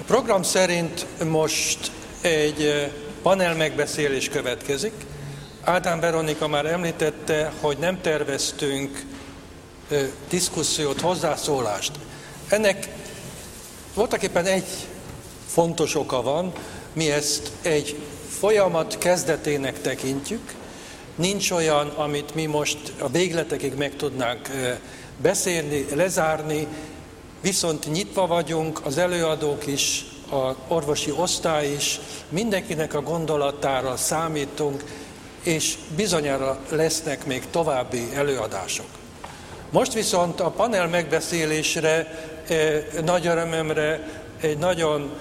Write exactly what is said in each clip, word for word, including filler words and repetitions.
program szerint most egy panel megbeszélés következik. Ádám Veronika már említette, hogy nem terveztünk diszkusziót, hozzászólást. Ennek voltaképpen egy fontos oka van, mi ezt egy folyamat kezdetének tekintjük. Nincs olyan, amit mi most a végletekig meg tudnánk beszélni, lezárni, viszont nyitva vagyunk, az előadók is, az orvosi osztály is, mindenkinek a gondolatára számítunk, és bizonyára lesznek még további előadások. Most viszont a panel megbeszélésre nagy örömömre egy nagyon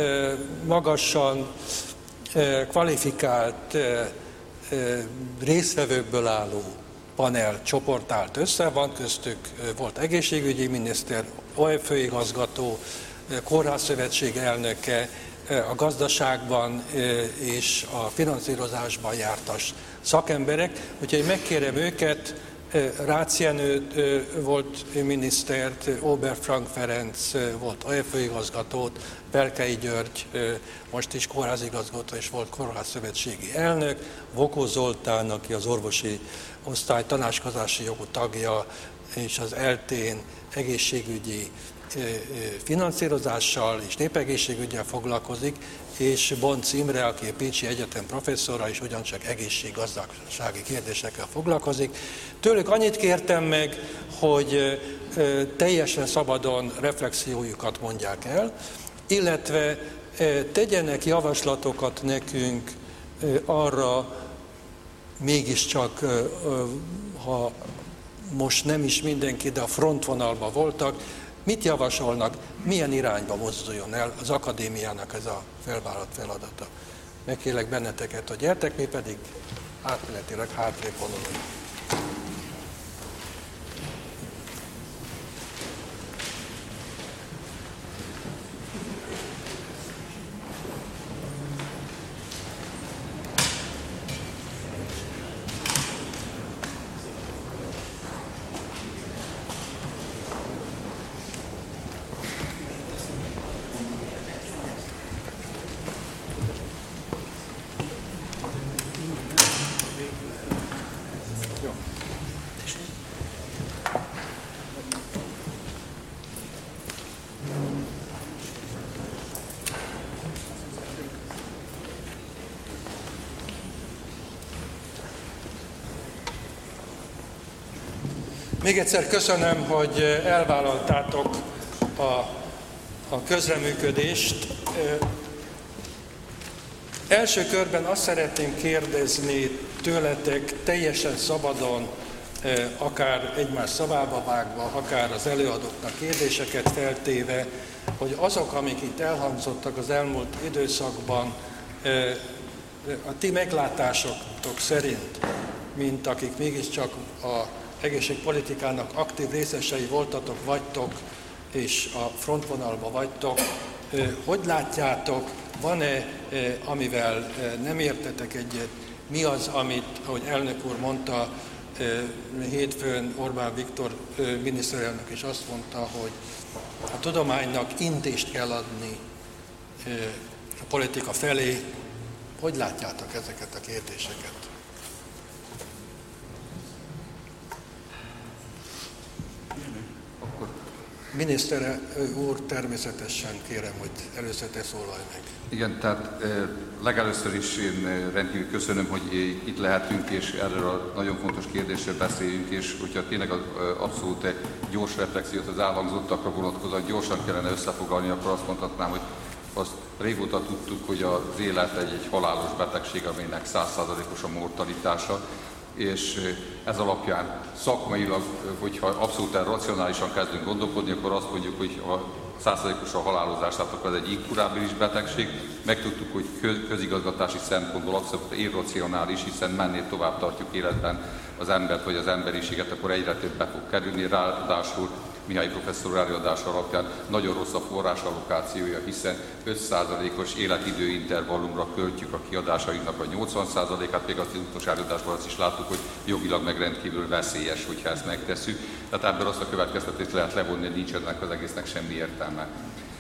magasan kvalifikált résztvevőkből álló panel csoport állt össze, van köztük volt egészségügyi miniszter, o e főigazgató, kórházszövetség elnöke, a gazdaságban és a finanszírozásban jártas szakemberek, úgyhogy megkérem őket, Rácz Jenő volt minisztert, Ober Frank Ferenc volt o e főigazgatót, Pelkei György most is kórházigazgató és volt kórházszövetségi elnök, Vokó Zoltán, aki az orvosi osztály tanácskozási jogú tagja, és az eltén egészségügyi finanszírozással és népegészségügyel foglalkozik, és Bonc Imre, aki a Pécsi Egyetem professzora, és ugyancsak egészséggazdasági kérdésekkel foglalkozik. Tőlük annyit kértem meg, hogy teljesen szabadon reflexiójukat mondják el, illetve tegyenek javaslatokat nekünk arra, mégiscsak, ha most nem is mindenki, de a frontvonalban voltak, mit javasolnak, milyen irányba mozduljon el az akadémiának ez a felvállalt feladata. Megkérlek benneteket, hogy gyertek, mi pedig átmenetileg hátrébb vonulunk. Még egyszer köszönöm, hogy elvállaltátok a, a közreműködést. Első körben azt szeretném kérdezni tőletek teljesen szabadon, akár egymás szavába vágva, akár az előadóknak kérdéseket feltéve, hogy azok, amik itt elhangzottak az elmúlt időszakban, a ti meglátásotok szerint, mint akik mégiscsak a egészségpolitikának aktív részesei voltatok, vagytok, és a frontvonalban vagytok, hogy látjátok, van-e, amivel nem értetek egyet, mi az, amit, ahogy elnök úr mondta, hétfőn Orbán Viktor miniszterelnök is azt mondta, hogy a tudománynak intést kell adni a politika felé. Hogy látjátok ezeket a kérdéseket? Miniszter úr, természetesen kérem, hogy először te szólalj meg. Igen, tehát legelőször is én rendkívül köszönöm, hogy itt lehetünk, és erről a nagyon fontos kérdésről beszéljünk, és hogyha tényleg az abszolút egy gyors reflexiót az elhangzottakra vonatkozóan gyorsan kellene összefoglalni, akkor azt mondhatnám, hogy azt régóta tudtuk, hogy az élet egy, egy halálos betegség, aminek száz százalékos a mortalitása, és ez alapján szakmailag, hogyha abszolút racionálisan kezdünk gondolkodni, akkor azt mondjuk, hogy a száz százalékos a halálozás, tehát akkor ez egy inkurábilis betegség. Megtudtuk, hogy közigazgatási szempontból abszolút irracionális, hiszen mennél tovább tartjuk életben az embert vagy az emberiséget, akkor egyre többbe fog kerülni. Ráadásul Mihály professzor előadása alapján nagyon rossz a forrásallokációja, hiszen öt százalékos életidőintervallumra költjük a kiadásainknak a nyolcvan százalékát, még azt az utolsó előadásban azt is láttuk, hogy jogilag meg rendkívül veszélyes, hogyha ezt megtesszük. Tehát ebből azt a következtetést lehet levonni, hogy nincs ennek az egésznek semmi értelme.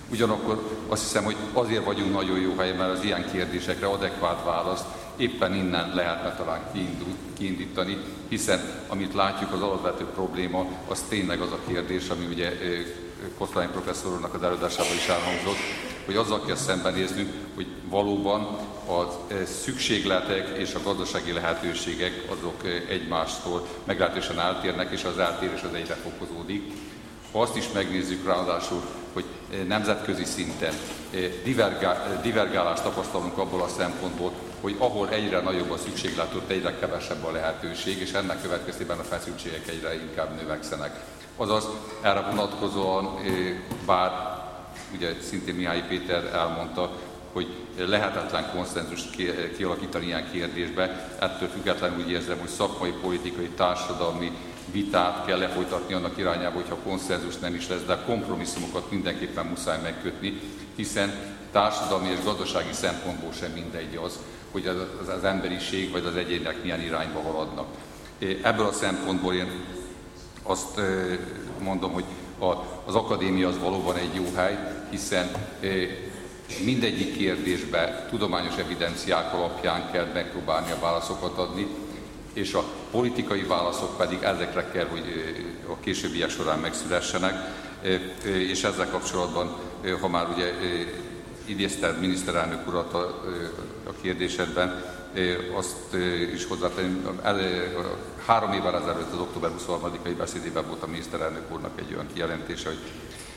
Ugyanakkor azt hiszem, hogy azért vagyunk nagyon jó helyen, mert az ilyen kérdésekre adekvát választ éppen innen lehetne talán kiindítani, hiszen amit látjuk, az alapvető probléma, az tényleg az a kérdés, ami ugye Kosztolányi professzornak az előadásában is elhangzott, hogy azzal kell szembenéznünk, hogy valóban a szükségletek és a gazdasági lehetőségek azok egymástól meglehetősen eltérnek, és az eltérés az egyre fokozódik. Ha azt is megnézzük ráadásul, hogy nemzetközi szinten divergálást tapasztalunk abból a szempontból, hogy ahol egyre nagyobb a szükséglet, ott egyre kevesebb a lehetőség, és ennek következtében a feszültségek egyre inkább növekszenek. Azaz erre vonatkozóan, bár ugye szintén Mihály Péter elmondta, hogy lehetetlen konszenzust kialakítani ilyen kérdésbe, ettől függetlenül úgy érzem, hogy szakmai, politikai, társadalmi vitát kell lefolytatni annak irányába, hogyha konszenzus nem is lesz, de kompromisszumokat mindenképpen muszáj megkötni, hiszen társadalmi és gazdasági szempontból sem mindegy az, hogy az, az emberiség vagy az egyének milyen irányba haladnak. Ebből a szempontból én azt mondom, hogy az akadémia az valóban egy jó hely, hiszen mindegyik kérdésbe tudományos evidenciák alapján kell megpróbálni a válaszokat adni, és a politikai válaszok pedig ezekre kell, hogy a későbbiek során megszülessenek, és ezzel kapcsolatban, ha már ugye idézted miniszterelnök urat a, a kérdésedben, azt is hozzátenném, három évvel ezelőtt az október huszonharmadikai beszédében volt a miniszterelnök úrnak egy olyan kijelentése, hogy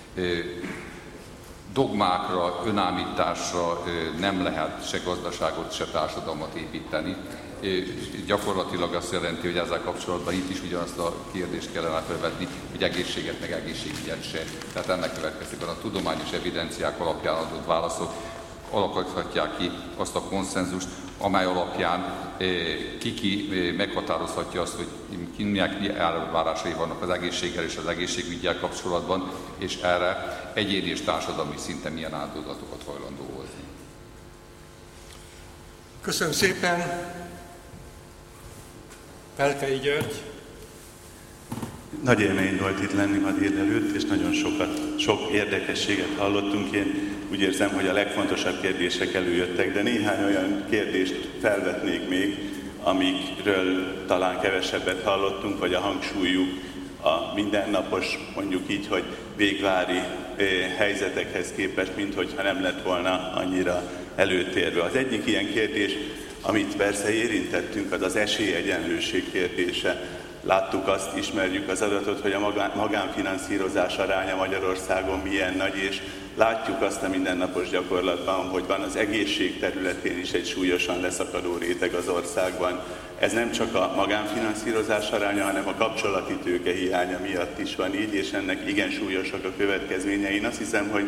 dogmákra, önállításra nem lehet se gazdaságot, se társadalmat építeni. Gyakorlatilag azt jelenti, hogy ezzel kapcsolatban itt is ugyanazt a kérdést kellene felvetni, hogy egészséget meg egészségügyet se. Tehát ennek következtében a tudományos evidenciák alapján adott válaszok alakíthatják ki azt a konszenzust, amely alapján ki-ki meghatározhatja azt, hogy kinek elvárásai vannak az egészséggel és az egészségüggyel kapcsolatban, és erre egyéni és társadalmi szinten milyen áldozatokat hajlandó hozni. Köszönöm szépen! Pelkei György. Nagy élmény volt itt lenni ma délelőtt, és nagyon sokat, sok érdekességet hallottunk. Én úgy érzem, hogy a legfontosabb kérdések előjöttek, de néhány olyan kérdést felvetnék még, amikről talán kevesebbet hallottunk, vagy a hangsúlyuk a mindennapos, mondjuk így, hogy végvári helyzetekhez képest, minthogyha nem lett volna annyira előtérve. Az egyik ilyen kérdés, amit persze érintettünk, az az esélyegyenlőség kérdése. Láttuk azt, ismerjük az adatot, hogy a magánfinanszírozás aránya Magyarországon milyen nagy, és látjuk azt a mindennapos gyakorlatban, hogy van az egészség területén is egy súlyosan leszakadó réteg az országban. Ez nem csak a magánfinanszírozás aránya, hanem a kapcsolati tőke hiánya miatt is van így, és ennek igen súlyosak a következményei. Én azt hiszem, hogy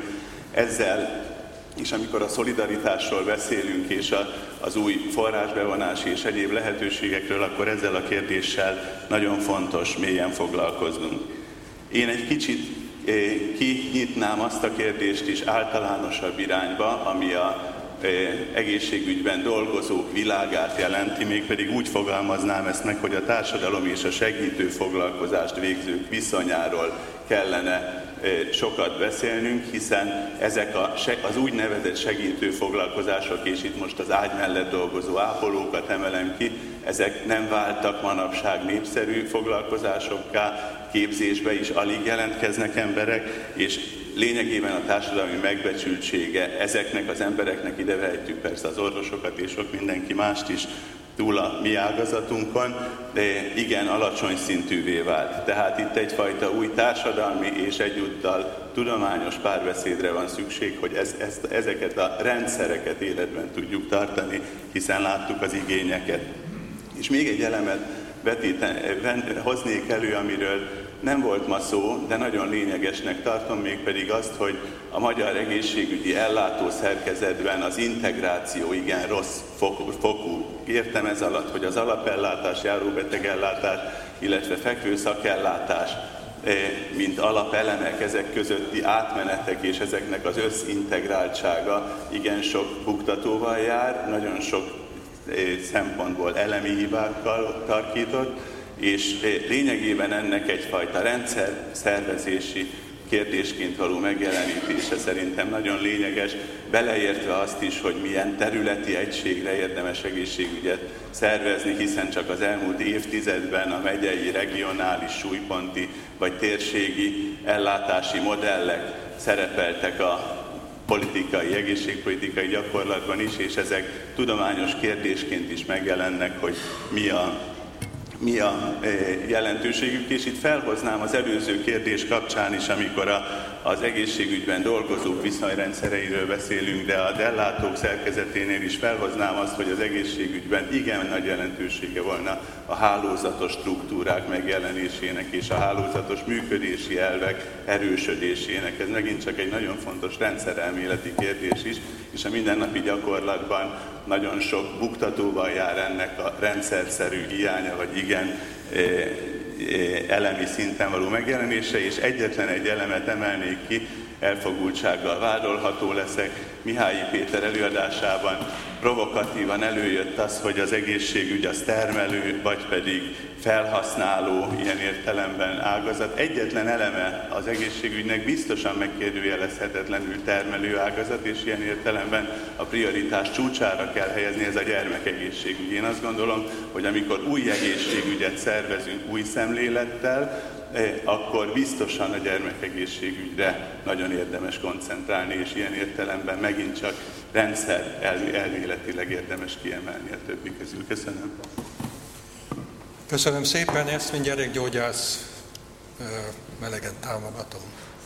ezzel, és amikor a szolidaritásról beszélünk, és a, az új forrásbevonási és egyéb lehetőségekről, akkor ezzel a kérdéssel nagyon fontos mélyen foglalkoznunk. Én egy kicsit eh, kinyitnám azt a kérdést is általánosabb irányba, ami a eh, egészségügyben dolgozók világát jelenti, mégpedig úgy fogalmaznám ezt meg, hogy a társadalom és a segítő foglalkozást végzők viszonyáról kellene sokat beszélnünk, hiszen ezek a, az úgynevezett segítő foglalkozások, és itt most az ágy mellett dolgozó ápolókat emelem ki, ezek nem váltak manapság népszerű foglalkozásokká, képzésbe is alig jelentkeznek emberek, és lényegében a társadalmi megbecsültsége ezeknek az embereknek, ide vehetjük persze az orvosokat és sok mindenki mást is, túl a mi ágazatunkon, de igen alacsony szintűvé vált. Tehát itt egyfajta új társadalmi és egyúttal tudományos párbeszédre van szükség, hogy ez, ezt, ezeket a rendszereket életben tudjuk tartani, hiszen láttuk az igényeket. És még egy elemet vetíten, hoznék elő, amiről nem volt ma szó, de nagyon lényegesnek tartom, mégpedig azt, hogy a magyar egészségügyi ellátó szerkezetben az integráció igen rossz fokú. Értem ez alatt, hogy az alapellátás, járóbetegellátás, illetve fekvőszakellátás, mint alapelemek, ezek közötti átmenetek és ezeknek az összintegráltsága igen sok buktatóval jár, nagyon sok szempontból elemi hibákkal tarkított, és lényegében ennek egyfajta rendszer szervezési kérdésként való megjelenítése szerintem nagyon lényeges, beleértve azt is, hogy milyen területi egységre érdemes egészségügyet szervezni, hiszen csak az elmúlt évtizedben a megyei, regionális, súlyponti vagy térségi ellátási modellek szerepeltek a politikai, egészségpolitikai gyakorlatban is, és ezek tudományos kérdésként is megjelennek, hogy mi a, mi a jelentőségük. És itt felhoznám az előző kérdés kapcsán is, amikor a, az egészségügyben dolgozók viszonyrendszereiről beszélünk, de az ellátók szerkezeténél is felhoznám azt, hogy az egészségügyben igen nagy jelentősége volna a hálózatos struktúrák megjelenésének és a hálózatos működési elvek erősödésének. Ez megint csak egy nagyon fontos rendszerelméleti kérdés is, és a mindennapi gyakorlatban nagyon sok buktatóval jár ennek a rendszerszerű hiánya, vagy igen elemi szinten való megjelenése, és egyetlen egy elemet emelnék ki, elfogultsággal vádolható leszek. Mihályi Péter előadásában provokatívan előjött az, hogy az egészségügy az termelő, vagy pedig felhasználó, ilyen értelemben ágazat. Egyetlen eleme az egészségügynek biztosan megkérdőjelezhetetlenül termelő ágazat, és ilyen értelemben a prioritás csúcsára kell helyezni, ez a gyermekegészségügy. Én azt gondolom, hogy amikor új egészségügyet szervezünk új szemlélettel, akkor biztosan a gyermekegészségügyre nagyon érdemes koncentrálni, és ilyen értelemben megint csak rendszer elméletileg érdemes kiemelni a többi közül. Köszönöm. Köszönöm szépen, ezt mind gyerekgyógyász melegen támogatom.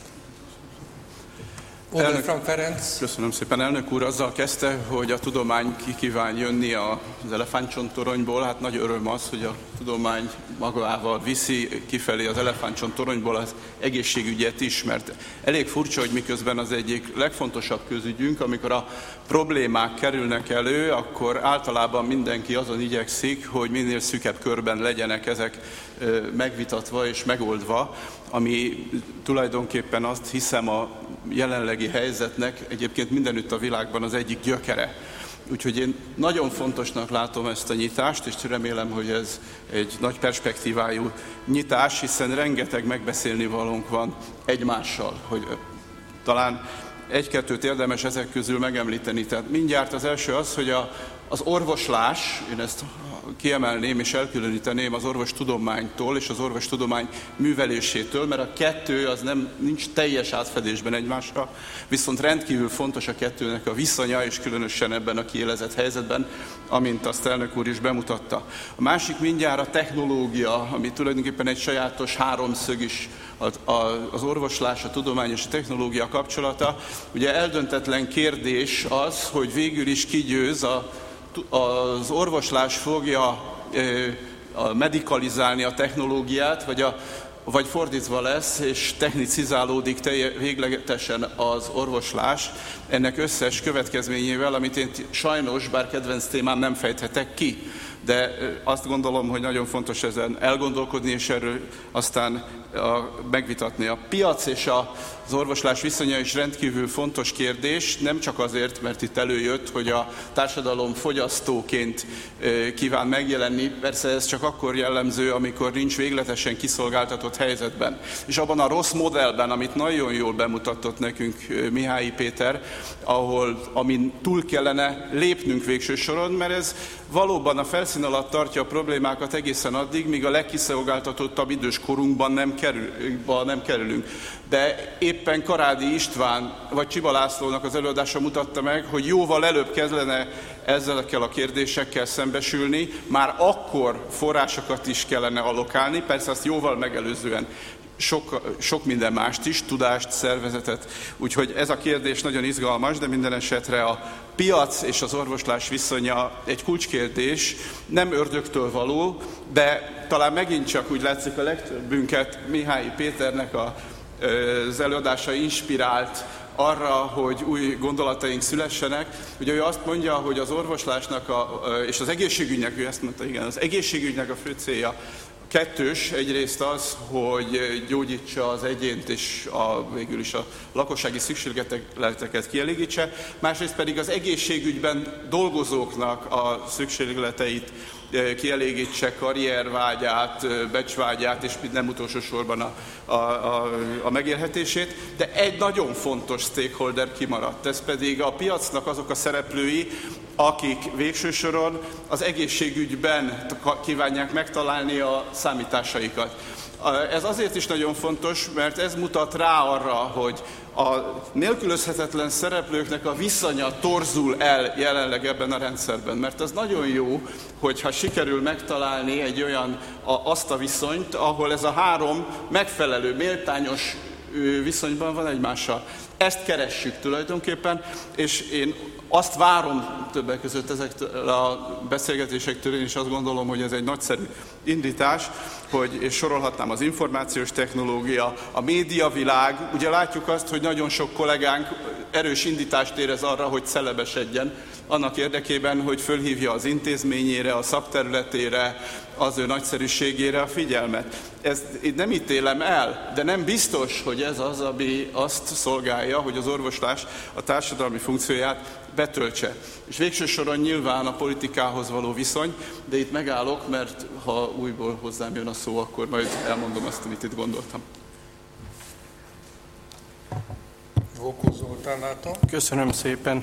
Elnök, Frank Ferenc. Köszönöm szépen. Elnök úr azzal kezdte, hogy a tudomány ki kíván jönni az elefántcsontoronyból. Hát nagy öröm az, hogy a tudomány magával viszi kifelé az elefántcsontoronyból az egészségügyet is, mert elég furcsa, hogy miközben az egyik legfontosabb közügyünk, amikor a problémák kerülnek elő, akkor általában mindenki azon igyekszik, hogy minél szűkebb körben legyenek ezek megvitatva és megoldva, ami tulajdonképpen azt hiszem a jelenlegi helyzetnek egyébként mindenütt a világban az egyik gyökere. Úgyhogy én nagyon fontosnak látom ezt a nyitást, és remélem, hogy ez egy nagy perspektívájú nyitás, hiszen rengeteg megbeszélni valónk van egymással, hogy talán egy-kettőt érdemes ezek közül megemlíteni. Tehát mindjárt az első az, hogy a, az orvoslás, én ezt kiemelném és elkülöníteném az orvostudománytól és az orvostudomány művelésétől, mert a kettő az nem, nincs teljes átfedésben egymással, viszont rendkívül fontos a kettőnek a viszonya, és különösen ebben a kiélezett helyzetben, amint azt elnök úr is bemutatta. A másik mindjárt a technológia, ami tulajdonképpen egy sajátos háromszög is, az orvoslás, a tudomány és a technológia kapcsolata. Ugye eldöntetlen kérdés az, hogy végül is kigyőz a az orvoslás fogja a medikalizálni a technológiát, vagy, a, vagy fordítva lesz, és technicizálódik véglegesen az orvoslás ennek összes következményével, amit én sajnos, bár kedvenc témám, nem fejthetek ki. De azt gondolom, hogy nagyon fontos ezen elgondolkodni, és erről aztán a, megvitatni. A piac és a, az orvoslás viszonya is rendkívül fontos kérdés, nem csak azért, mert itt előjött, hogy a társadalom fogyasztóként e, kíván megjelenni, persze ez csak akkor jellemző, amikor nincs végletesen kiszolgáltatott helyzetben. És abban a rossz modellben, amit nagyon jól bemutatott nekünk Mihályi Péter, ahol, amin túl kellene lépnünk végső soron, mert ez valóban a felszín alatt tartja a problémákat egészen addig, míg a legkiszolgáltatottabb idős korunkban nem, kerül, nem kerülünk. De éppen Karádi István vagy Csiba Lászlónak az előadása mutatta meg, hogy jóval előbb kellene ezekkel a kérdésekkel szembesülni, már akkor forrásokat is kellene allokálni, persze azt jóval megelőzően. Sok, sok minden mást is, tudást, szervezetet. Úgyhogy ez a kérdés nagyon izgalmas, de minden esetre a piac és az orvoslás viszonya egy kulcskérdés, nem ördögtől való, de talán megint csak úgy látszik a legtöbbünket Mihályi Péternek a, az előadása inspirált arra, hogy új gondolataink szülessenek. Ugye ő azt mondja, hogy az orvoslásnak a, és az egészségügynek, ő ezt mondta, igen, az egészségügynek a fő célja kettős, egyrészt az, hogy gyógyítsa az egyént és a, végül is a lakossági szükségleteket kielégítse, másrészt pedig az egészségügyben dolgozóknak a szükségleteit kielégítse karriervágyát, becsvágyát, és nem utolsó sorban a, a, a, a megélhetését, de egy nagyon fontos stakeholder kimaradt, ez pedig a piacnak azok a szereplői, akik végső soron az egészségügyben kívánják megtalálni a számításaikat. Ez azért is nagyon fontos, mert ez mutat rá arra, hogy a nélkülözhetetlen szereplőknek a viszonya torzul el jelenleg ebben a rendszerben. Mert az nagyon jó, hogyha sikerül megtalálni egy olyan, a, azt a viszonyt, ahol ez a három megfelelő, méltányos viszonyban van egymással. Ezt keressük tulajdonképpen, és én azt várom többek között ezektől a beszélgetésektől, én is azt gondolom, hogy ez egy nagyszerű indítás, hogy és sorolhatnám az információs technológia, a médiavilág. Ugye látjuk azt, hogy nagyon sok kollégánk erős indítást érez arra, hogy celebesedjen, annak érdekében, hogy fölhívja az intézményére, a szakterületére, az ő nagyszerűségére a figyelmet. Ezt én nem ítélem el, de nem biztos, hogy ez az, ami azt szolgálja, hogy az orvoslás a társadalmi funkcióját betöltse. És végső soron nyilván a politikához való viszony, de itt megállok, mert ha újból hozzám jön a szó, akkor majd elmondom azt, amit itt gondoltam. Vókó Zoltán látom. Köszönöm szépen.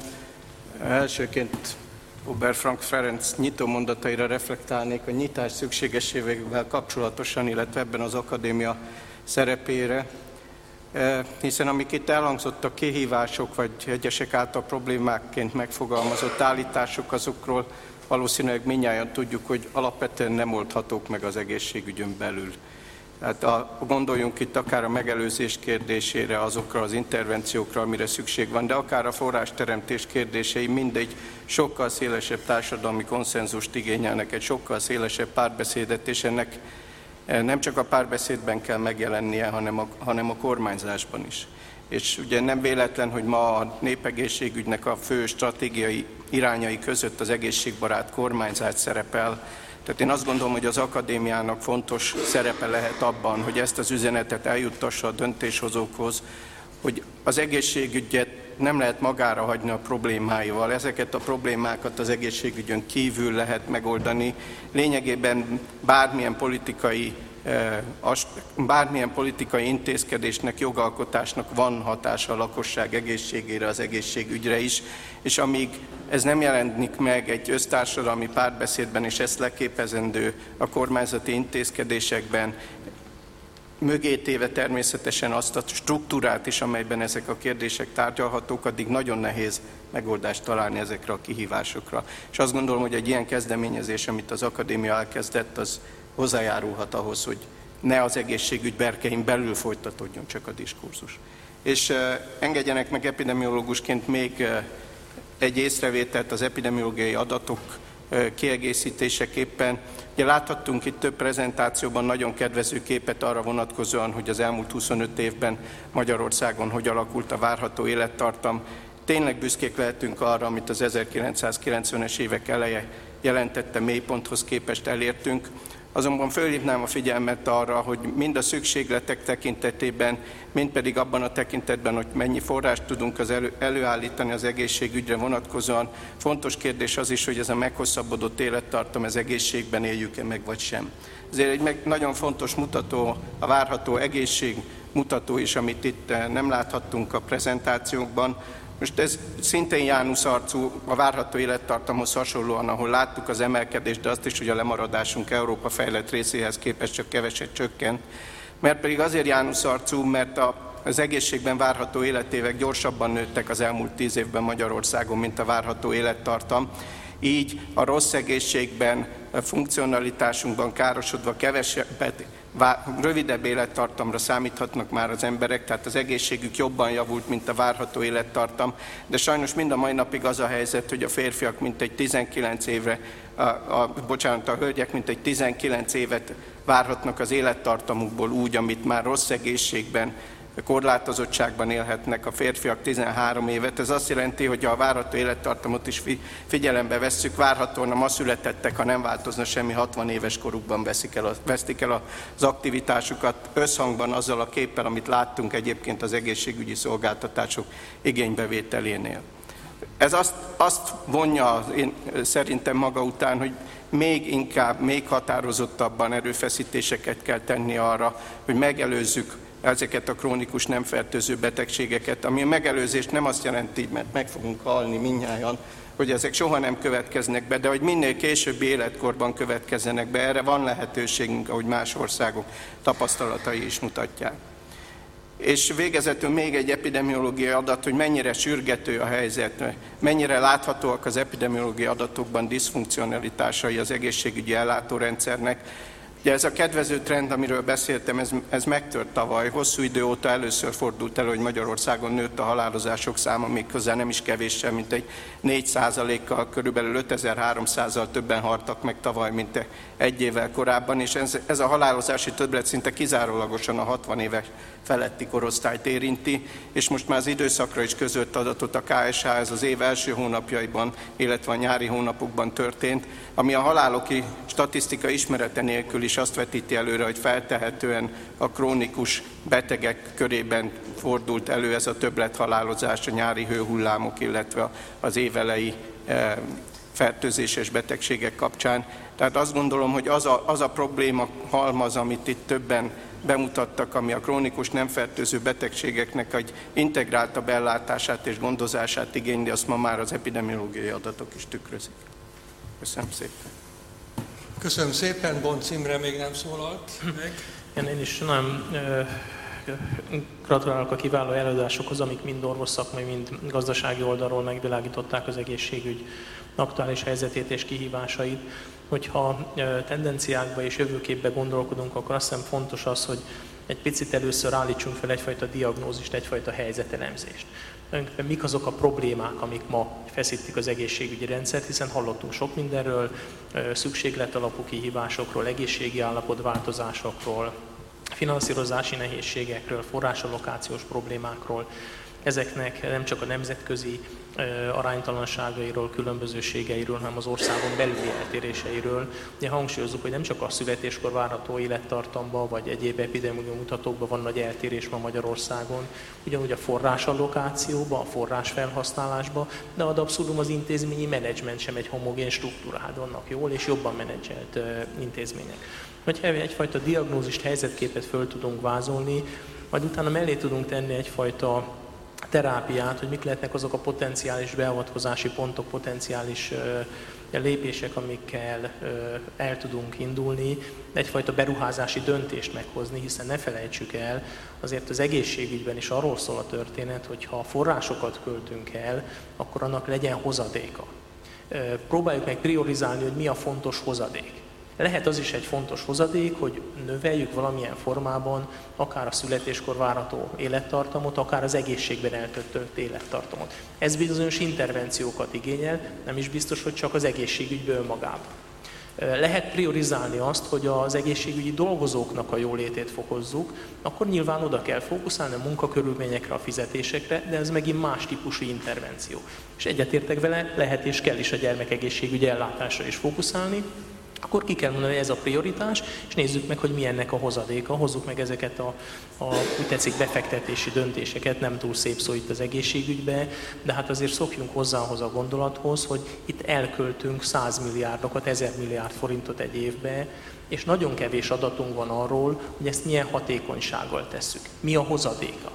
Elsőként Ober Frank Ferenc nyitó mondataira reflektálnék a nyitás szükségességével kapcsolatosan, illetve ebben az akadémia szerepére, hiszen amik itt elhangzottak kihívások, vagy egyesek által problémákként megfogalmazott állítások, azokról valószínűleg mindnyájan tudjuk, hogy alapvetően nem oldhatók meg az egészségügyön belül. Tehát a, gondoljunk itt akár a megelőzés kérdésére, azokra az intervenciókra, amire szükség van, de akár a forrásteremtés kérdései mindegy sokkal szélesebb társadalmi konszenzust igényelnek, egy sokkal szélesebb párbeszédet, és ennek nem csak a párbeszédben kell megjelennie, hanem a, hanem a kormányzásban is. És ugye nem véletlen, hogy ma a népegészségügynek a fő stratégiai irányai között az egészségbarát kormányzás szerepel. Tehát én azt gondolom, hogy az akadémiának fontos szerepe lehet abban, hogy ezt az üzenetet eljuttassa a döntéshozókhoz, hogy az egészségügyet nem lehet magára hagyni a problémáival. Ezeket a problémákat az egészségügyön kívül lehet megoldani. Lényegében bármilyen politikai, bármilyen politikai intézkedésnek, jogalkotásnak van hatása a lakosság egészségére, az egészségügyre is, és amíg ez nem jelenik meg egy össztársadalmi párbeszédben, és ezt leképezendő a kormányzati intézkedésekben, mögé téve természetesen azt a struktúrát is, amelyben ezek a kérdések tárgyalhatók, addig nagyon nehéz megoldást találni ezekre a kihívásokra. És azt gondolom, hogy egy ilyen kezdeményezés, amit az akadémia elkezdett, az hozzájárulhat ahhoz, hogy ne az egészségügy berkein belül folytatódjon csak a diskurzus. És uh, engedjenek meg epidemiológusként még uh, egy észrevételt az epidemiológiai adatok uh, kiegészítéseképpen. Ugye láthattunk itt több prezentációban nagyon kedvező képet arra vonatkozóan, hogy az elmúlt huszonöt évben Magyarországon hogy alakult a várható élettartam. Tényleg büszkék lehetünk arra, amit az ezerkilencszázkilencvenes évek eleje jelentette mélyponthoz képest elértünk. Azonban fölhívnám a figyelmet arra, hogy mind a szükségletek tekintetében, mind pedig abban a tekintetben, hogy mennyi forrást tudunk az elő, előállítani az egészségügyre vonatkozóan. Fontos kérdés az is, hogy ez a meghosszabbodott élettartam, ez egészségben éljük-e meg, vagy sem. Ezért egy meg nagyon fontos mutató, a várható egészség mutató is, amit itt nem láthattunk a prezentációkban. Most ez szintén Jánusz arcú, a várható élettartamhoz hasonlóan, ahol láttuk az emelkedést, de azt is, hogy a lemaradásunk Európa fejlett részéhez képest csak keveset csökkent. Mert pedig azért Jánusz arcú, mert a, az egészségben várható életévek gyorsabban nőttek az elmúlt tíz évben Magyarországon, mint a várható élettartam. Így a rossz egészségben, a funkcionalitásunkban károsodva kevesebbet, rövidebb élettartamra számíthatnak már az emberek, tehát az egészségük jobban javult, mint a várható élettartam, de sajnos mind a mai napig az a helyzet, hogy a férfiak mintegy tizenkilenc évre, a, a, bocsánat, a hölgyek mintegy tizenkilenc évet várhatnak az élettartamukból úgy, amit már rossz egészségben, korlátozottságban élhetnek, a férfiak tizenhárom évet. Ez azt jelenti, hogy a várható élettartamot is figyelembe vesszük, várhatóan a ma születettek, ha nem változna semmi, hatvan éves korukban veszik el, vesztik el az aktivitásukat, összhangban azzal a képpel, amit láttunk egyébként az egészségügyi szolgáltatások igénybevételénél. Ez azt, azt vonja én, szerintem maga után, hogy még inkább, még határozottabban erőfeszítéseket kell tenni arra, hogy megelőzzük ezeket a krónikus nem fertőző betegségeket, ami a megelőzés nem azt jelenti, mert meg fogunk halni mindnyájan, hogy ezek soha nem következnek be, de hogy minél későbbi életkorban következzenek be, erre van lehetőségünk, ahogy más országok tapasztalatai is mutatják. És végezetül még egy epidemiológiai adat, hogy mennyire sürgető a helyzet, mennyire láthatóak az epidemiológiai adatokban diszfunkcionalitásai az egészségügyi ellátórendszernek. Ugye ez a kedvező trend, amiről beszéltem, ez, ez megtört tavaly. Hosszú idő óta először fordult elő, hogy Magyarországon nőtt a halálozások száma, méghozzá nem is kevéssel, mint egy négy százalékkal, körülbelül ötezer-háromszázzal többen haltak meg tavaly, mint egy évvel korábban, és ez, ez a halálozási többlet szinte kizárólagosan a hatvan éves feletti korosztályt érinti, és most már az időszakra is közölt adatot a ká es há, ez az év első hónapjaiban, illetve a nyári hónapokban történt, ami a haláloki statisztika ismerete nélkül is azt vetíti előre, hogy feltehetően a krónikus betegek körében fordult elő ez a többlethalálozás, a nyári hőhullámok, illetve az évelei fertőzéses betegségek kapcsán. Tehát azt gondolom, hogy az a, az a probléma halmaz, amit itt többen bemutattak, ami a krónikus nem fertőző betegségeknek egy integráltabb ellátását és gondozását igényli, azt ma már az epidemiológiai adatok is tükrözik. Köszönöm szépen. Köszönöm szépen, Bonc Imre még nem szólalt meg. Én, én is nagyon gratulálok a kiváló előadásokhoz, amik mind orvosszakmai, mind gazdasági oldalról megvilágították az egészségügy aktuális helyzetét és kihívásait. Hogyha tendenciákba és jövőképbe gondolkodunk, akkor azt hiszem fontos az, hogy egy picit először állítsunk fel egyfajta diagnózist, egyfajta helyzetelemzést. Mik azok a problémák, amik ma feszítik az egészségügyi rendszert, hiszen hallottunk sok mindenről, szükségletalapú kihívásokról, egészségi állapotváltozásokról, finanszírozási nehézségekről, forrásallokációs problémákról. Ezeknek nem csak a nemzetközi aránytalanságairól, különbözőségeiről, hanem az országon belüli eltéréseiről. Ugye hangsúlyozzuk, hogy nem csak a születéskor várható élettartamban, vagy egyéb epidemiológiai mutatókban van nagy eltérés ma Magyarországon, ugyanúgy a forrásallokációban, a forrásfelhasználásban, de ad abszurdum az intézményi menedzsment sem egy homogén struktúrád, vannak jól és jobban menedzselt intézmények. Hogyha egyfajta diagnózist, helyzetképet föl tudunk vázolni, majd utána mellé tudunk tenni egyfajta terápiát, hogy mik lehetnek azok a potenciális beavatkozási pontok, potenciális lépések, amikkel el tudunk indulni, egyfajta beruházási döntést meghozni, hiszen ne felejtsük el, azért az egészségügyben is arról szól a történet, hogy ha forrásokat költünk el, akkor annak legyen hozadéka. Próbáljuk meg priorizálni, hogy mi a fontos hozadék. Lehet az is egy fontos hozadék, hogy növeljük valamilyen formában akár a születéskor várható élettartamot, akár az egészségben eltöltött élettartamot. Ez bizonyos intervenciókat igényel, nem is biztos, hogy csak az egészségügyből magában. Lehet priorizálni azt, hogy az egészségügyi dolgozóknak a jólétét fokozzuk, akkor nyilván oda kell fókuszálni a munkakörülményekre, a fizetésekre, de ez megint más típusú intervenció. És egyetértek vele, lehet és kell is a gyermekegészségügyi ellátásra is fókuszálni, akkor ki kell mondani, hogy ez a prioritás, és nézzük meg, hogy mi ennek a hozadéka. Hozzuk meg ezeket a, a úgy tetszik, befektetési döntéseket, nem túl szép szó itt az egészségügybe, de hát azért szokjunk hozzá ahhoz a gondolathoz, hogy itt elköltünk száz milliárdokat, ezer milliárd forintot egy évbe, és nagyon kevés adatunk van arról, hogy ezt milyen hatékonysággal tesszük. Mi a hozadéka?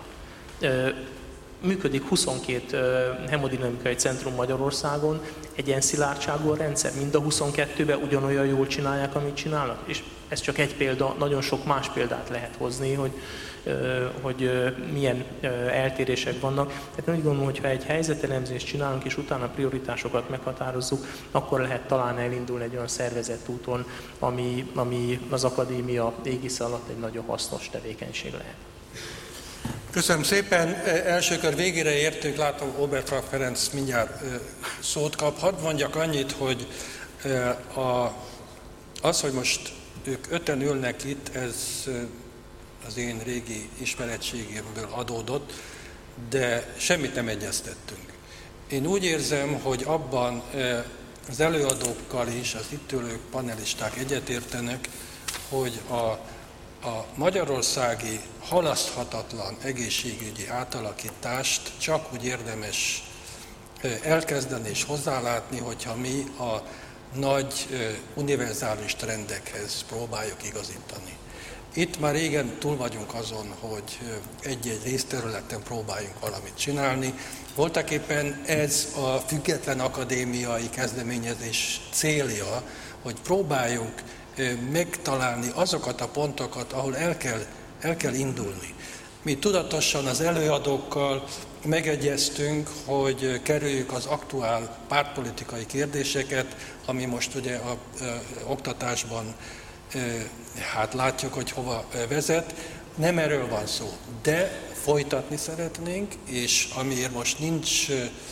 Működik huszonkét hemodinamikai centrum Magyarországon, egy ilyen szilárdságú a rendszer, mind a huszonkettőben ugyanolyan jól csinálják, amit csinálnak, és ez csak egy példa, nagyon sok más példát lehet hozni, hogy, hogy milyen eltérések vannak. Tehát úgy gondolom, hogy ha egy helyzetelemzést csinálunk, és utána prioritásokat meghatározzuk, akkor lehet talán elindulni egy olyan szervezett úton, ami, ami az akadémia égisze alatt egy nagyon hasznos tevékenység lehet. Köszönöm szépen. Első kör végére értünk, látom, Oberfrank Ferenc mindjárt szót kap. Hadd mondjak annyit, hogy a, az, hogy most ők öten ülnek itt, ez az én régi ismerettségemből adódott, de semmit nem egyeztettünk. Én úgy érzem, hogy abban az előadókkal is, az itt ülők panelisták egyetértenek, hogy a A magyarországi halaszthatatlan egészségügyi átalakítást csak úgy érdemes elkezdeni és hozzálátni, hogyha mi a nagy univerzális trendekhez próbáljuk igazítani. Itt már régen túl vagyunk azon, hogy egy-egy részterületen próbáljunk valamit csinálni. Voltaképpen ez a független akadémiai kezdeményezés célja, hogy próbáljunk megtalálni azokat a pontokat, ahol el kell, el kell indulni. Mi tudatosan az előadókkal megegyeztünk, hogy kerüljük az aktuál pártpolitikai kérdéseket, ami most ugye a, a, a oktatásban e, hát látjuk, hogy hova vezet. Nem erről van szó, de folytatni szeretnénk, és amiért most nincs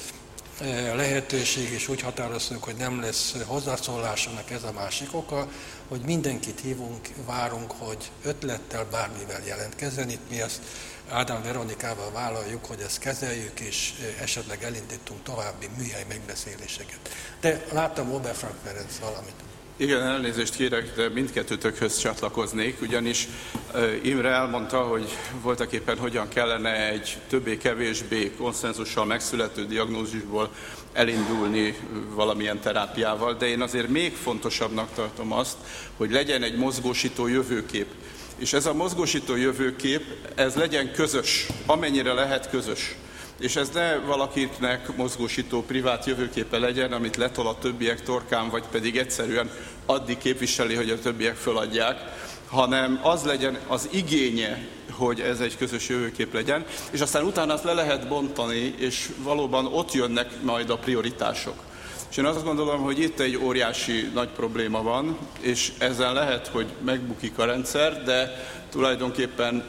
lehetőség, és úgy határozunk, hogy nem lesz hozzászólásának, ez a másik oka, hogy mindenkit hívunk, várunk, hogy ötlettel, bármivel jelentkezzen. Itt mi ezt Ádám Veronikával vállaljuk, hogy ezt kezeljük, és esetleg elindítunk további műhely megbeszéléseket. De láttam Oberfrank Ferenc valamit. Igen, elnézést kérek, de mindkettőtökhöz csatlakoznék, ugyanis Imre elmondta, hogy voltaképpen hogyan kellene egy többé-kevésbé konszenzussal megszülető diagnózisból elindulni valamilyen terápiával, de én azért még fontosabbnak tartom azt, hogy legyen egy mozgósító jövőkép. És ez a mozgósító jövőkép, ez legyen közös, amennyire lehet közös. És ez ne valakinek mozgósító privát jövőképe legyen, amit letol a többiek torkán, vagy pedig egyszerűen addig képviseli, hogy a többiek föladják, hanem az legyen az igénye, hogy ez egy közös jövőkép legyen, és aztán utána azt le lehet bontani, és valóban ott jönnek majd a prioritások. És én azt gondolom, hogy itt egy óriási nagy probléma van, és ezzel lehet, hogy megbukik a rendszer, de tulajdonképpen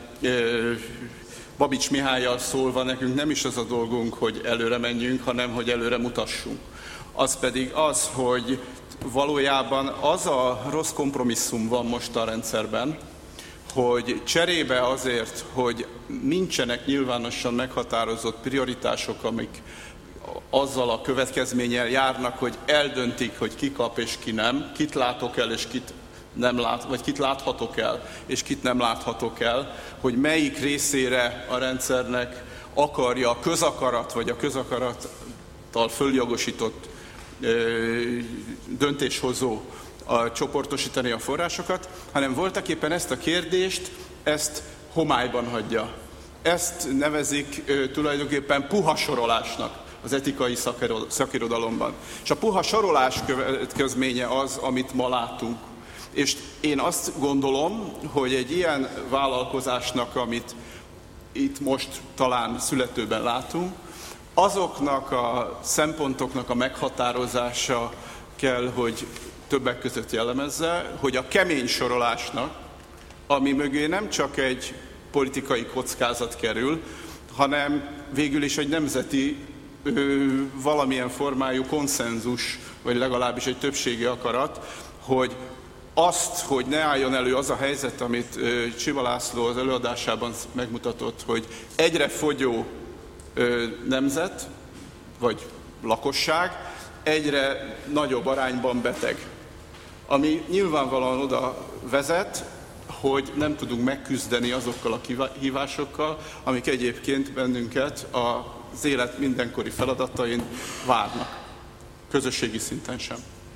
Babics Mihállyal szólva nekünk nem is az a dolgunk, hogy előre menjünk, hanem hogy előre mutassunk. Az pedig az, hogy valójában az a rossz kompromisszum van most a rendszerben, hogy cserébe azért, hogy nincsenek nyilvánosan meghatározott prioritások, amik azzal a következménnyel járnak, hogy eldöntik, hogy ki kap és ki nem, kit látok el és kit nem lát, vagy kit láthatok el, és kit nem láthatok el, hogy melyik részére a rendszernek akarja a közakarat, vagy a közakarattal följogosított ö, döntéshozó a, csoportosítani a forrásokat, hanem voltaképpen ezt a kérdést, ezt homályban hagyja. Ezt nevezik ö, tulajdonképpen puha sorolásnak az etikai szakirodalomban. És a puha sorolás következménye az, amit ma látunk. És én azt gondolom, hogy egy ilyen vállalkozásnak, amit itt most talán születőben látunk, azoknak a szempontoknak a meghatározása kell, hogy többek között jellemezze, hogy a kemény sorolásnak, ami mögé nem csak egy politikai kockázat kerül, hanem végül is egy nemzeti ö, valamilyen formájú konszenzus, vagy legalábbis egy többségi akarat, hogy azt, hogy ne álljon elő az a helyzet, amit Csiva László az előadásában megmutatott, hogy egyre fogyó nemzet, vagy lakosság, egyre nagyobb arányban beteg. Ami nyilvánvalóan oda vezet, hogy nem tudunk megküzdeni azokkal a kihívásokkal, amik egyébként bennünket az élet mindenkori feladatain várnak. Közösségi szinten sem.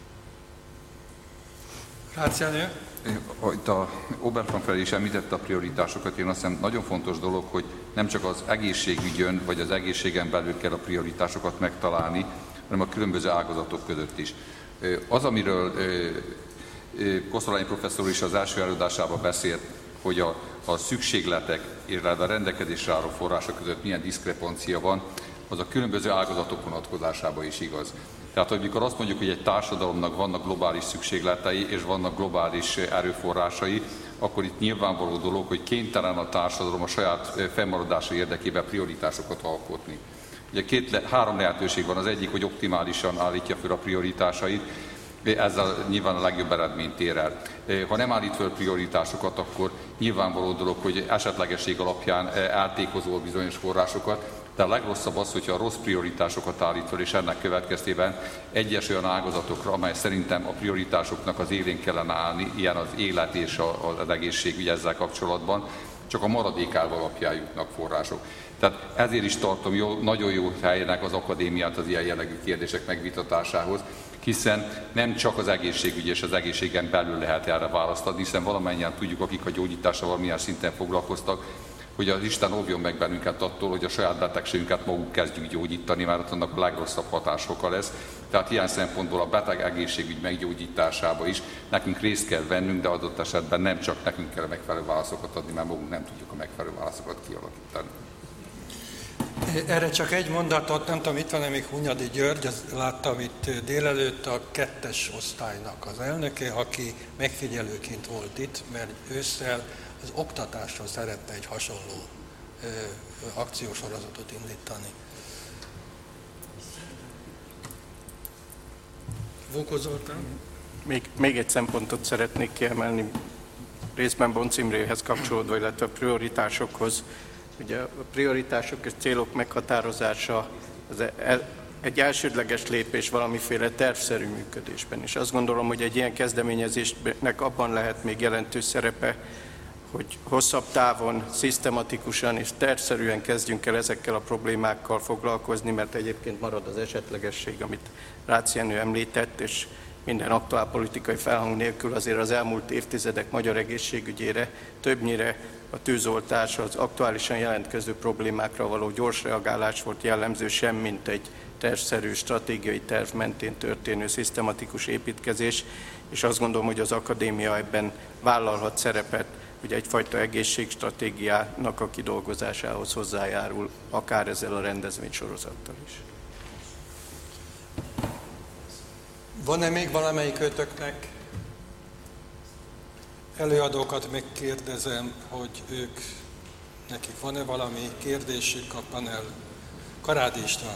Ráciánő? Itt a Oberfrank felé is említette a prioritásokat, én azt hiszem nagyon fontos dolog, hogy nem csak az egészségügyön, vagy az egészségen belül kell a prioritásokat megtalálni, hanem a különböző ágazatok között is. Az, amiről Kosztolányi professzor is az első előadásában beszélt, hogy a, a szükségletek és a rendelkezésre álló források között milyen diszkrepancia van, az a különböző ágazatok vonatkozásában is igaz. Tehát, hogy mikor azt mondjuk, hogy egy társadalomnak vannak globális szükségletei és vannak globális erőforrásai, akkor itt nyilvánvaló dolog, hogy kénytelen a társadalom a saját fennmaradása érdekében prioritásokat alkotni. Ugye két, három lehetőség van, az egyik, hogy optimálisan állítja fel a prioritásait, ezzel nyilván a legjobb eredményt ér el. Ha nem állít fel prioritásokat, akkor nyilvánvaló dolog, hogy esetlegesség alapján eltékozol bizonyos forrásokat, de a legrosszabb az, hogyha a rossz prioritásokat állít fel, és ennek következtében egyes olyan ágazatokra, amely szerintem a prioritásoknak az élén kellene állni, ilyen az élet és az egészségügy ezzel kapcsolatban, csak a maradékálva alapján jutnak források. Tehát ezért is tartom jó, nagyon jó helyének az akadémiát az ilyen jellegű kérdések megvitatásához, hiszen nem csak az egészségügy és az egészségen belül lehet erre választ adni, hiszen valamennyien tudjuk, akik a gyógyítással valamilyen szinten foglalkoztak, hogy az Isten óvjon meg bennünket attól, hogy a saját betegségünket maguk kezdjük gyógyítani, mert annak a legrosszabb hatásokkal lesz. Tehát ilyen szempontból a beteg egészségügy meggyógyításába is nekünk részt kell vennünk, de adott esetben nem csak nekünk kell megfelelő válaszokat adni, mert magunk nem tudjuk a megfelelő válaszokat kialakítani. Erre csak egy mondatot, nem tudom, itt van-e még Hunyadi György, láttam itt délelőtt a kettes osztálynak az elnöke, aki megfigyelőként volt itt, mert ősszel az oktatásról szeretne egy hasonló ö, akciósorozatot indítani. Vóko Zoltán? Még, még egy szempontot szeretnék kiemelni, részben Bonc Imréhez kapcsolódva, illetve a prioritásokhoz. Ugye a prioritások és célok meghatározása az egy elsődleges lépés valamiféle tervszerű működésben. És azt gondolom, hogy egy ilyen kezdeményezésnek abban lehet még jelentős szerepe, hogy hosszabb távon, szisztematikusan és tervszerűen kezdjünk el ezekkel a problémákkal foglalkozni, mert egyébként marad az esetlegesség, amit Rácz Jenő említett, és minden aktuál politikai felhang nélkül azért az elmúlt évtizedek magyar egészségügyére többnyire a tűzoltás, az aktuálisan jelentkező problémákra való gyors reagálás volt jellemző, sem mint egy tervszerű, stratégiai terv mentén történő szisztematikus építkezés, és azt gondolom, hogy az akadémia ebben vállalhat szerepet, hogy egyfajta egészségstratégiának a kidolgozásához hozzájárul, akár ezzel a rendezvénysorozattal is. Van-e még valamelyik ötöknek? Előadókat megkérdezem, hogy ők, nekik van-e valami kérdésük a panel? Karádi István.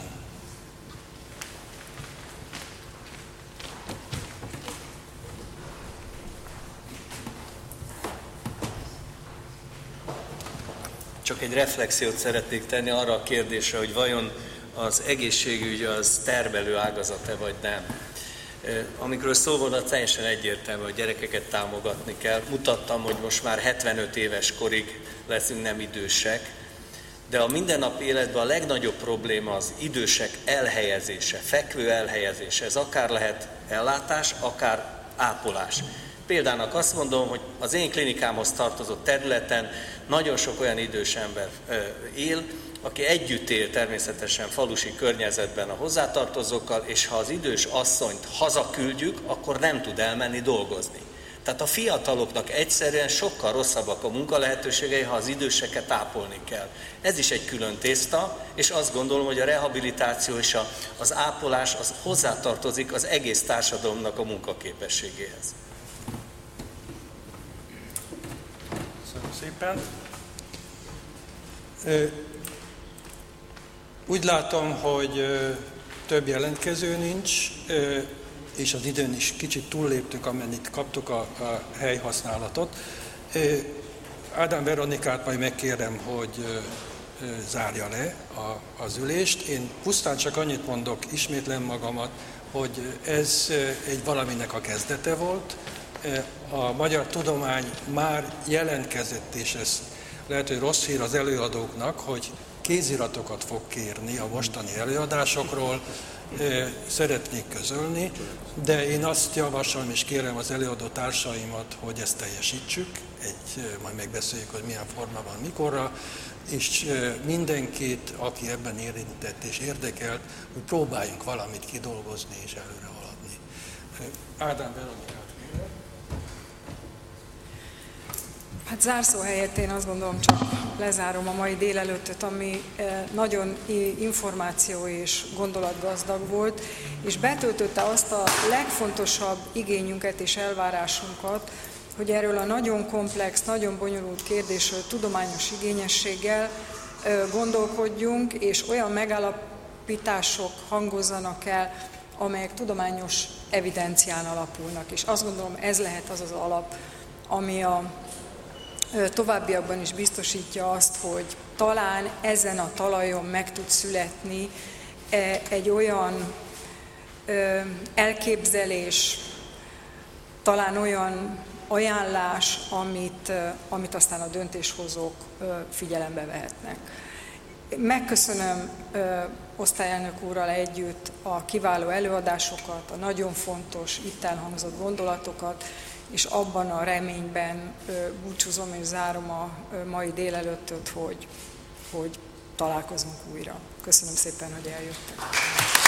Csak egy reflexiót szeretnék tenni arra a kérdésre, hogy vajon az egészségügy az termelő ágazat-e vagy nem. Amikor szó volt, teljesen egyértelmű, hogy gyerekeket támogatni kell. Mutattam, hogy most már hetvenöt éves korig leszünk nem idősek, de a mindennapi életben a legnagyobb probléma az idősek elhelyezése, fekvő elhelyezése. Ez akár lehet ellátás, akár ápolás. Példának azt mondom, hogy az én klinikámhoz tartozó területen nagyon sok olyan idős ember él, aki együtt él természetesen falusi környezetben a hozzátartozókkal, és ha az idős asszonyt hazaküldjük, akkor nem tud elmenni dolgozni. Tehát a fiataloknak egyszerűen sokkal rosszabbak a munkalehetőségei, ha az időseket ápolni kell. Ez is egy külön tészta, és azt gondolom, hogy a rehabilitáció és a, az ápolás az hozzátartozik az egész társadalomnak a munkaképességéhez. Köszönöm szépen. Úgy látom, hogy több jelentkező nincs, és az időn is kicsit túlléptünk, amennyit kaptuk a, a helyhasználatot. Ádám Veronikát majd megkérem, hogy zárja le a, az ülést. Én pusztán csak annyit mondok, ismétlem magamat, hogy ez egy valaminek a kezdete volt. A magyar tudomány már jelentkezett, és ez lehet, hogy rossz hír az előadóknak, hogy kéziratokat fog kérni a mostani előadásokról, szeretnék közölni, de én azt javaslom és kérem az előadó társaimat, hogy ezt teljesítsük, egy, majd megbeszéljük, hogy milyen formában, mikorra, és mindenkit, aki ebben érintett és érdekelt, hogy próbáljunk valamit kidolgozni és előre haladni. Ádám Veronikát. Hát zárszó helyett én azt gondolom, csak lezárom a mai délelőttöt, ami nagyon információ és gondolatgazdag volt, és betöltötte azt a legfontosabb igényünket és elvárásunkat, hogy erről a nagyon komplex, nagyon bonyolult kérdésről tudományos igényességgel gondolkodjunk, és olyan megállapítások hangozzanak el, amelyek tudományos evidencián alapulnak. És azt gondolom, ez lehet az az alap, ami a továbbiakban is biztosítja azt, hogy talán ezen a talajon meg tud születni egy olyan elképzelés, talán olyan ajánlás, amit, amit aztán a döntéshozók figyelembe vehetnek. Megköszönöm ö, osztályelnök úrral együtt a kiváló előadásokat, a nagyon fontos itt elhangzott gondolatokat, és abban a reményben ö, búcsúzom és zárom a ö, mai délelőttöt, hogy, hogy találkozunk újra. Köszönöm szépen, hogy eljöttek.